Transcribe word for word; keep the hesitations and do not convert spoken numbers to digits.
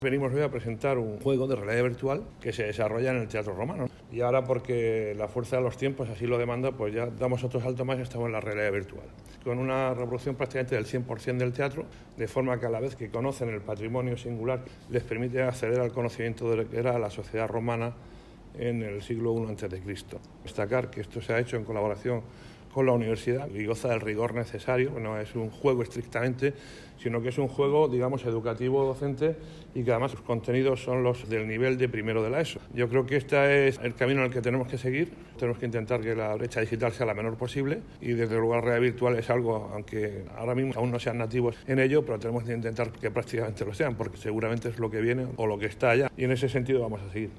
Venimos hoy a presentar un juego de realidad virtual que se desarrolla en el Teatro Romano. Y ahora, porque la fuerza de los tiempos así lo demanda, pues ya damos otro salto más y estamos en la realidad virtual. Con una revolución prácticamente del cien por ciento del teatro, de forma que a la vez que conocen el patrimonio singular, les permite acceder al conocimiento de lo que era la sociedad romana en el siglo primero antes de Cristo. Destacar que esto se ha hecho en colaboración con la universidad y goza del rigor necesario. No es un juego estrictamente, sino que es un juego, digamos, educativo docente y que además sus contenidos son los del nivel de primero de la ESO. Yo creo que este es el camino en el que tenemos que seguir. Tenemos que intentar que la brecha digital sea la menor posible y desde luego la realidad virtual es algo, aunque ahora mismo aún no sean nativos en ello, pero tenemos que intentar que prácticamente lo sean, porque seguramente es lo que viene o lo que está allá, y en ese sentido vamos a seguir.